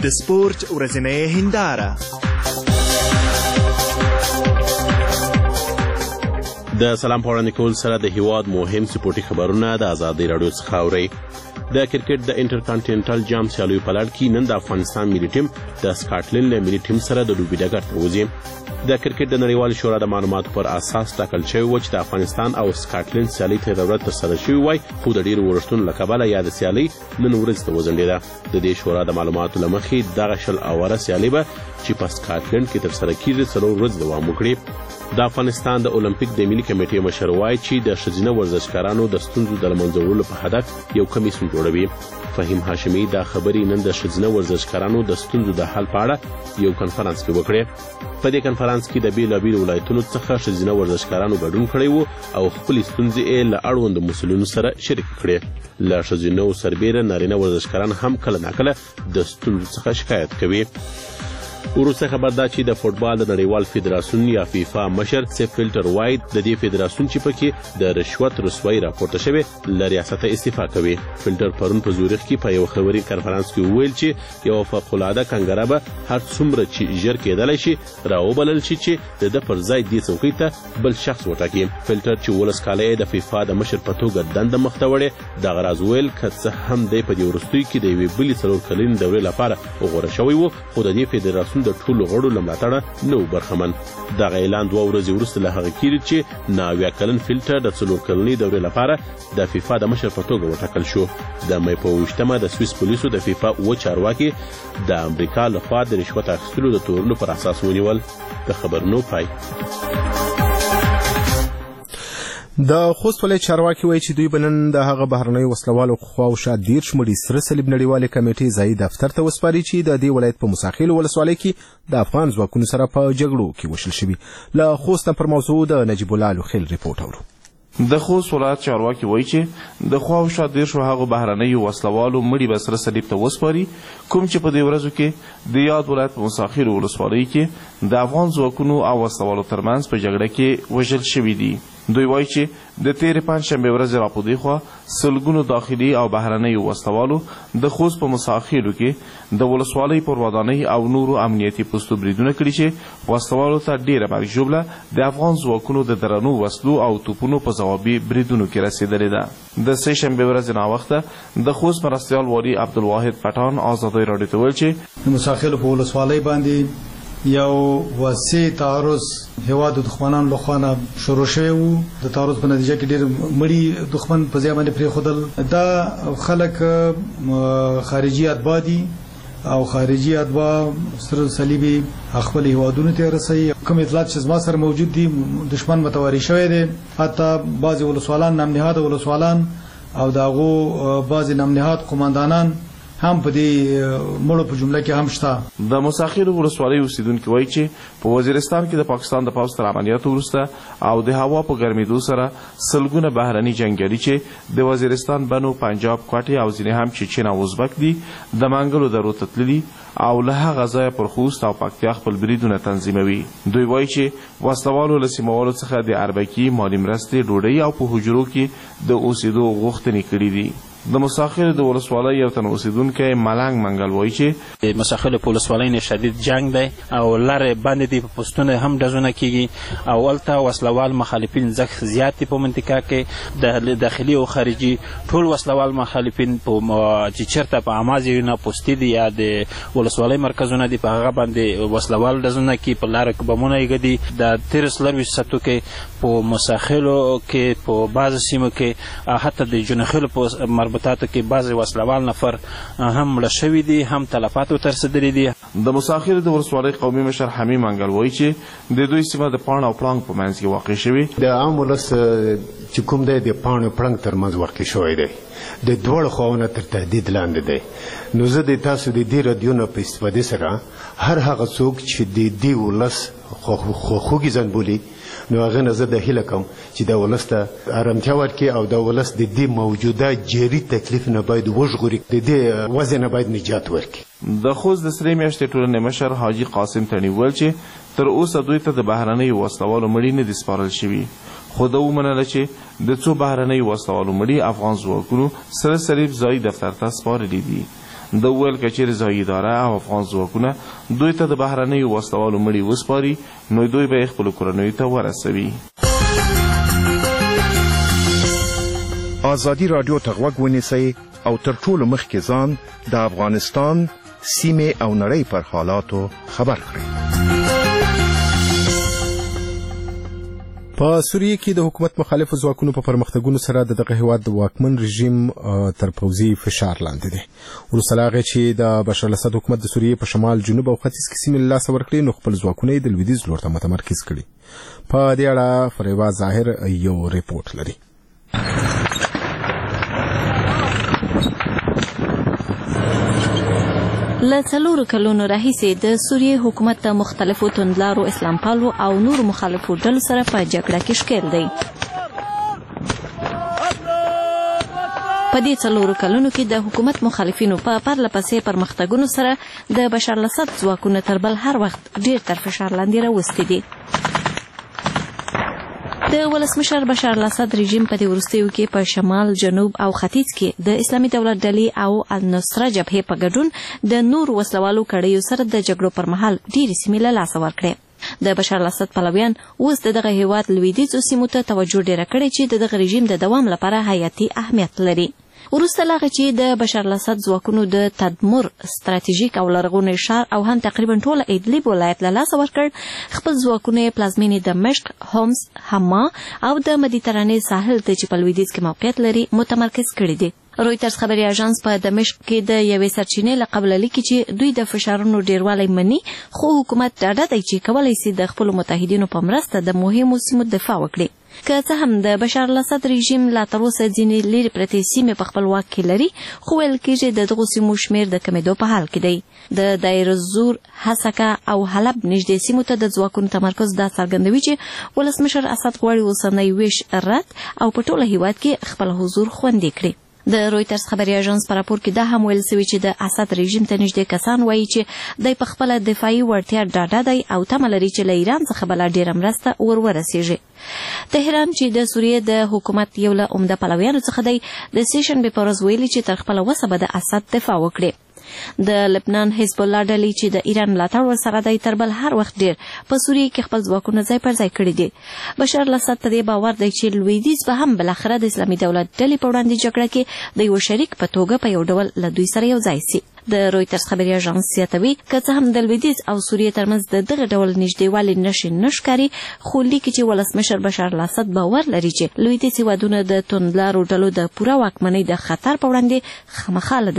د سپورت ورځنۍ هنداره. د سلام په وړاندې کول سره د هیواد مهم سپورتي خبرونه د ازادۍ راډیو څخه اورئ. د کرکټ د انټرکانټینټل جام سیالیو په لړ کې نن د افغانستان ملي ټیم د سکاټلند له ملي ټیم سره د لوبې ډګر ته وځي. د کرکټ د نړیوالې شورا د معلوماتو پر اساس ټاکل شوی و چې د افغانستان او سکاټلند سیالي تر ورځ ترسره شوې وای، خو د ډېرو ورښتونو له کبله یاده سیالي نن ورځ ته وځنډېده. د دې شورا د معلوماتو له مخې دغه 20 اوره سیالي به چې په سکاټلند کې ترسره کیږي 4 ورځې دوام وکړي. د افغانستان د اولمپیک د ملي کمیټې مشر وایي چې د ښځینه ورزشکارانو د ستونزو د له منځه وړلو په هدف یو کمیسیون جوړوي. فهیم هاشمي دا خبرې نن د ښځینه ورزشکارانو د ستونزو د حل په اړه یو کنفرانس کې وکړې. په دې کنفرانس کې د بېلابېلو ولایتونو څخه ښځینه ورزشکارانو ګډون کړی و او خپلې ستونزې یې له اړوندو مسؤلینو سره شریک کړې. له ښځینو سربیره نارینه ورزشکاران هم کله ناکله د ستونزو څخه شکایت کوي. وروسته خبر دا چې د فوټبال د نړیوال فدراسیون یا فیفا مشر سیف فیلټر وایي د دې فدراسیون چې پکې د رشوت رسوایی راپورته شوې له ریاسته استعفا کوي. فیلټر پرون په زوریخ کې په یو خبري کنفرانس کې وویل چې یو فوق‌العاده کنګره به هر څومره چې ژر کېدلی شي راوبلل شي چې د پر ځای دې څوکۍ ته بل شخص وټاکي. فیلټر چې 19 کاله د فیفا د مشر په توګه دنده مخته وړې دغه راز ویل که څه هم دی په دې وروستیو کې د یوې بلې 4 کلنې دورې لپاره غوره شوی و، خو د دې فدراسیون د ټولو غړو له ملاتړه نه و برخمن. دغه اعلان 2 ورځې وروسته له هغه کېږي چې 9 کلن فیلټر د 4 کلنې دورې لپاره د فیفا د مشر په توګه وټاکل شو. د مې په 28مه د سویس پولیسو د فیفا چارواکي د امریکا لخوا د رشوت اخیستلو د تورونو پر اساس ونیول. د خبرونو پای. د خوست ولایت چارواکي وایي چې دوی به نن د هغه بهرنیو وسلوالو خواوشا 30 مړي سره صلیب نړیوالې کمیټې ځایي دفتر ته وسپاري چې د دې ولایت په مساخیل ولسوالۍ کې د افغان ځواکونو سره په جګړو کې وشل شوي. له خوست پر موضوع د نجیب الله لوخیل ریپورټ اورو. د خوست ولایت چارواکي وایي چې د خواوشا 30 هغو بهرنیو وسلوالو مړي به سره صلیب ته وسپاري کوم چې په دې ورځو کې د یاد ولایت په مساخیل ولسوالۍ کې د افغان ځواکونو او وسلوالو ترمنځ په جګړه کې وژل شوي دي. دوی وایي چې د تېرې پنجشنبې ورځې راپودې خوا سلګونو داخلي او بهرنیو وسلوالو د خوست په مساخیلو کې د ولسوالۍ پر ودانۍ او نورو امنیتي پوستو بریدونه کړي چې وسلوالو ته ډېره مرګ ژوبله د افغان ځواکونو د درنو وسلو او توپونو په ځوابي بریدونو کې رسېدلې ده. د سې شنبې ورځې ناوخته د خوست مرستیال والي عبدالواحد پټان ازادۍ راډیو ته ویل چې د مساخیلو په ولسوالۍ باندې یو وسیع تعرض هیواد دښمنانو لخوا نه شروع شوی و. د تعرض په نتیجه کې ډېر مړي دښمن په ځای باندې پرېښودل. دا خلک خارجي اتباع دي او خارجي اتباع سره صلیبي خپل هیوادونو ته رسوي. کوم اطلاعات چې زما سره موجود دي دښمن متواري شوی دی. حتی بعضې ولسوالان نامنهاده ولسوالان او د هغو بعضې نامنهاد قماندانان هم په دې مړو په جمله کې هم شته. د مساخیلو ولسوالۍ اوسیدونکي وایي چې په وزیرستان کې د پاکستان د پوځ تر عملیاتو وروسته او د هوا په ګرمېدو سره سلګونه بهرني جنګیالي چې د وزیرستان بنو پنجاب کوټې او ځینې هم چچن او ازبک دي د منګلو درو ته تللي او له هغه ځایه پر خوست او پکتیا خپل بریدونه تنظیموي. دوی وایي چې وسلوالو له سیمهوالو څخه د اربکي مالي مرستې ډوډۍ او په حجرو کې د اوسېدو غوښتنې کړي دي. د مساخیل د ولسوالۍ یو تن اوسیدونکی ملنګ منګل وایي چې د مساخیل په ولسوالۍ نه شدید جنګ دی او لارې باندې دي په پوسټونه هم ډزونه کیږي او هلته وسلوال مخالفین زیات دي په منطقه کې د داخلي او خارجي ټول وسلوال مخالفین چې چېرته په عامه ځایونه پوستي دي یا د ولسوالۍ مرکزونه دي په هغه باندې وسلوال ډزونه کوي، په لاره کې بمونه یې ږدي. د 13 ساعتو کې په مساخیلو کې په بعضو سیمو کې حتی د جونخیلو په مربوطاتو کې بعضې وسلوال نفر هم مړه شوي دي، هم تلفات ورته رسېدلي دي. د مساخیلو د ولسوالۍ قومي مشر حمیم منګل وایي چې د دوی سیمه د پاڼ او پړانګ په منځ کې واقع شوي. د عام ولس چې کوم دی د پاڼ او پړانګ ترمنځ واقع شوی دی، د دواړو خواونه تر تهدید لاندې دی. نو زه د تاسو د دې رادیو نه په استفادې سره هر هغه څوک چې د دې ولس خواخوږي ځان بولي نو هغه نه زه د هیله کوم چې د ولس ته ارامتیا ورکړي او د ولس د دې موجوده جري تکلیف نه باید وژغوري، د دې وضع نه باید نجات ورکړي. د خوست د سرې میاشتې ټولنې مشر حاجي قاسم تڼي ویل چې تر اوسه دوی ته د بهرنیو وسلوالو مړي نه دي سپارل شوي، خو ده ومنله چې د څو بهرنیو وسلوالو مړي افغان ځواکونو سره صلیب ځایي دفتر ته سپارلي دي. د ویل که چیرې ځایي اداره او افغان ځواکونه دوی ته د بهرنیو وسلوالو مړي وسپاري نو دوی به یې خپلو کورنیو ته ورسوي. ازادي راډیو ته غوږ ونیسئ او تر ټولو مخکې ځان د افغانستان سیمې او نړۍ پر حالاتو خبر کړئ. په سوریه کې د حکومت مخالفو ځواکونو په پرمختګونو سره دغه هیواد د واکمن رژیم تر پوځي فشار لاندې دی. وروسته له هغې چې د بشار الاسد حکومت د سوریې په شمال، جنوب او ختیځ کې سیمې له لاسه ورکړې، نو خپل ځواکونه یې د لویدیځ لور ته متمرکز کړي. په دې اړه فریوا ظاهر یو ریپورت لري. له 4 کلونو راهیسې د سوریې حکومت د مختلفو توندلارو اسلام پالو او نور مخالفو ډلو سره په جګړه کې ښکېل دی. په دې 4 کلونو کې د حکومت مخالفینو په پرله پسې پرمختګونو سره د بشار الاسد ځواکونه تر بل هر وخت ډیر تر فشار لاندې راوستي دي. د ولسمشر بشار الاسد رژیم په دې وروستیو کې په شمال، جنوب او ختیځ کې د اسلامي دولت ډلې او النصره جبهې په ګډون د نور وسلوالو کړیو سره د جګړو پر مهال ډېرې سیمې له لاسه ورکړې. د بشار الاسد پلویان اوس دغه هیواد لویدیځو سیمو ته توجه ډېره کړې چې دغه رژیم د دوام لپاره حیاتي اهمیت لري. وروسته له هغه چې د بشار الاسد ځواکونو د تدمر ستراتیژیک او لرغونی ښار او هم تقریبا ټول ادلب ولایت له لاسه ورکړ، خپل ځواکونه یې پلازمینې دمشق، هومس، حما او د مدیترانې ساحل ته چې په لویدیځ کې موقعیت لري متمرکز کړي دي. رویټرز خبري اژانس په دمشق کې د یوې سرچینې له قبله لیکي چې دوی د فشارونو ډیروالی مني، خو حکومت ډاډه دی چې کولی شي د خپلو متحدینو په مرسته د مهمو سیمو دفاع وکړي. که څه هم د بشار الاسد رژیم لا تر اوسه ځینې لرې پرتې سیمې په خپل واک کې لري، خو ویل کېږي د دغو سیمو شمېر د کمېدو په حال کې دی. د دایر الزور، حسکه او حلب نږدې سیمو ته د ځواکونو تمرکز دا څرګندوي چې ولسمشر اسد غواړي اوسنی ویش رد او په ټوله هیواد کې خپل حضور خوندي کړي. د رویټرز خبري اژانس په راپور کې دا هم ویل سوي چې د اسد رژیم ته نږدې کسان وایي چې دی په خپله دفاعي وړتیا ډاډه دی او تمه لري چې له ایران څخه به لا ډېره مرسته ورسیږي. تهران چې د سوریې د حکومت یو له عمده پلویانو څخه دی، د سې شنبې په ورځ ویلي چې تر خپله وسه به د اسد دفاع وکړي. د لبنان حزب الله ډلې چې د ایران ملاتړ ورسره دی تر بل هر وخت ډیر په سوریې کې خپل ځواکونه ځای پر ځای کړي دي. بشار الاسد په دې باور دی چې لویدیځ به هم بالاخره د اسلامي دولت ډلې په وړاندې جګړه کې د یو شریک په توګه په یو ډول له دوی سره یو ځای سي. د رویټرز خبري اژانس زیاتوي که څه هم د لویدیځ او سوریې ترمنځ د دغه ډول نږدېوالي نښې نه ښکاري، خو لیکي چې ولسمشر بشار الاسد باور لري چې لویدیځ هېوادونه د توندلارو ډلو د پوره واکمنۍ د خطر په وړاندې خامخا له